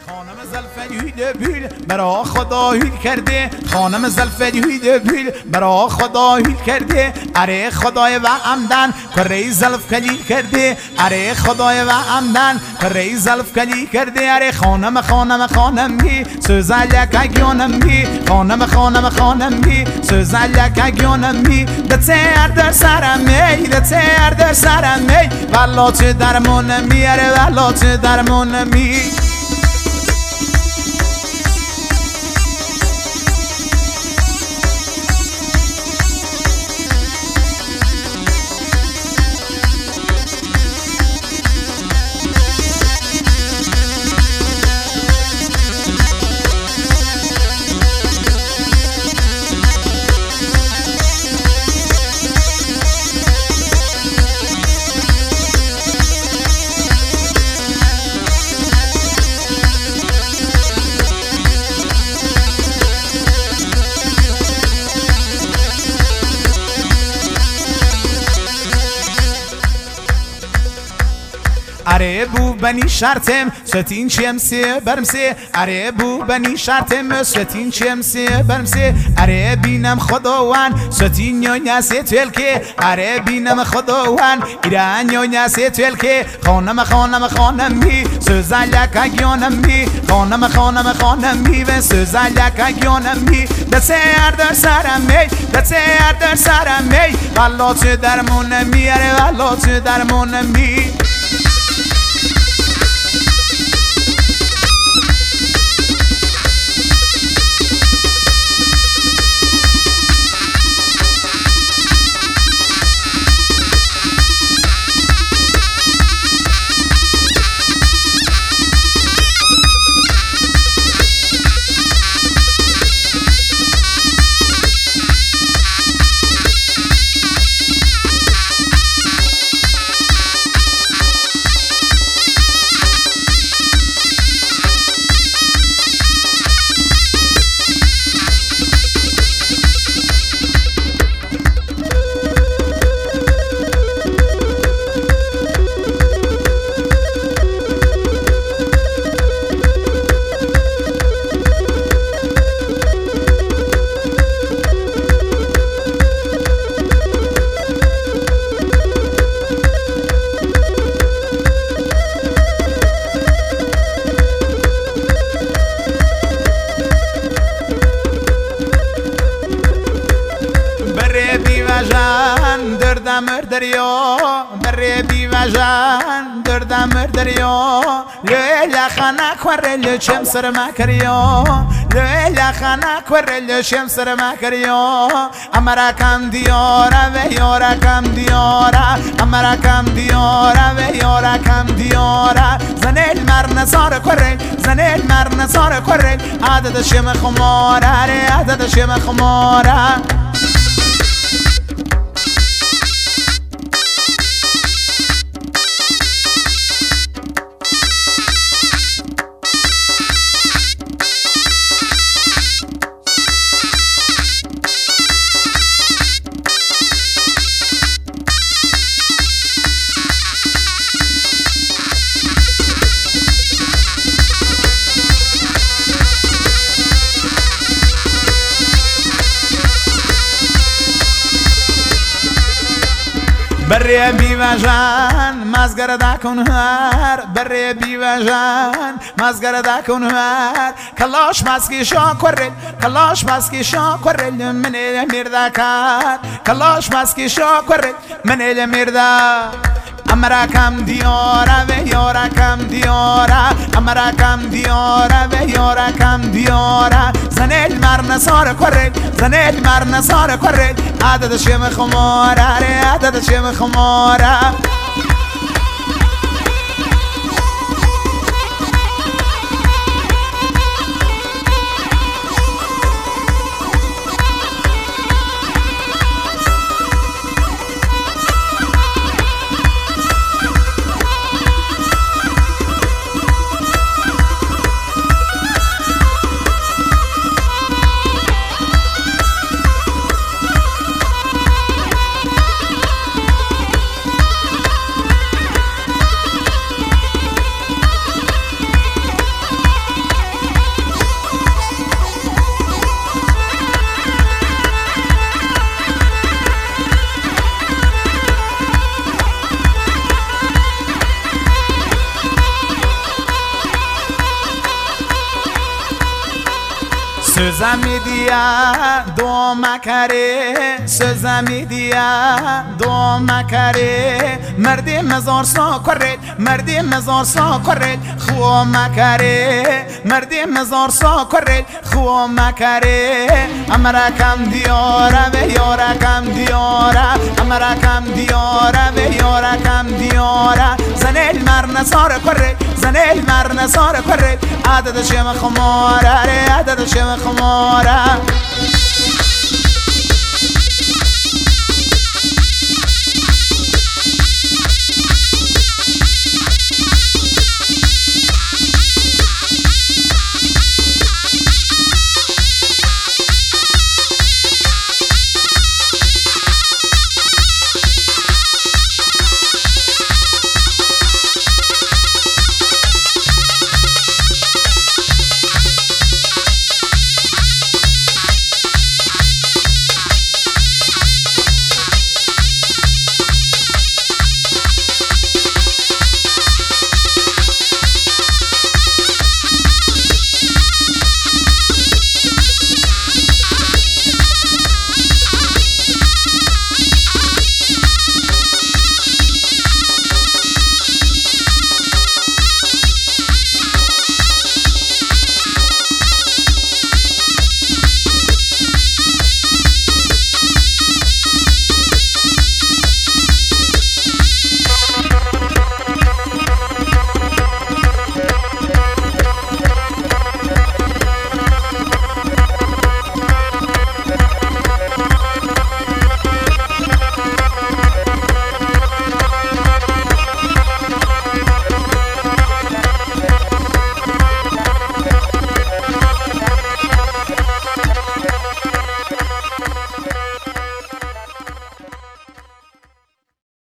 خانم زلفی بیل برا خدا هیل کرده، خانم زلفی بیل برا خدا هیل کرده. اره خدای و عمدن کره زلف کلی کرده، اره خدای و عمدن کره زلف کلی کرده. اره خانم می سوزالک اگیانم می خانم می سوزالک اگیانم می دتر در سرم می دتر در سرم می والا تو درمون می اره والا تو درمون می. اره بو بنی شرطم ستین چمسه برمسه، اره بو بنی شرطم ستین چمسه برمسه. اره بینم خداوند ستین یا سی تلکه، اره بینم خداوند ایران یا سی تلکه. خانم می سوزالک اگیانم می خانم می و سوزالک اگیانم می دتر در سرم می دتر در سرم می والا تو درمون می اره والا تو درمون می. دردم دریا بره بی وجن دردم دریا لیلا خانا کورل چم سر ما کریا لیلا خانا کورل چم سر ما کریا امرا کم دیارا و یارا کم دیارا امرا کم دیارا و یارا کم دیارا زن المر نزار کورل زن المر نزار کورل عدد شم خماره عدد شم خماره. بره بی وجن مزگرد کن هر بره بی وجن مزگرد کن هر کلاش مسکی شا کرل کلاش مسکی شا کرل من میردا کار کلاش مسکی شا کرل من میردا امرا کم دیارا و یارا کم دیارا امرا کم دیارا و یارا کم دیارا زن المر نزار کرل زن المر نزار کرل عدد شم خماره عدد شم خماره. Sözemi diye doğma kare Sözemi diye doğma kare Merdی مزار سا کرد مردی مزار سا کرد خو مکره مردی مزار سا کرد خو مکره امرا کم دیاره و یارا کم دیاره امرا کم دیاره و یارا کم دیاره زن المر نصار کرد زن المر نصار کرد عدد شم خماره عدد شم خماره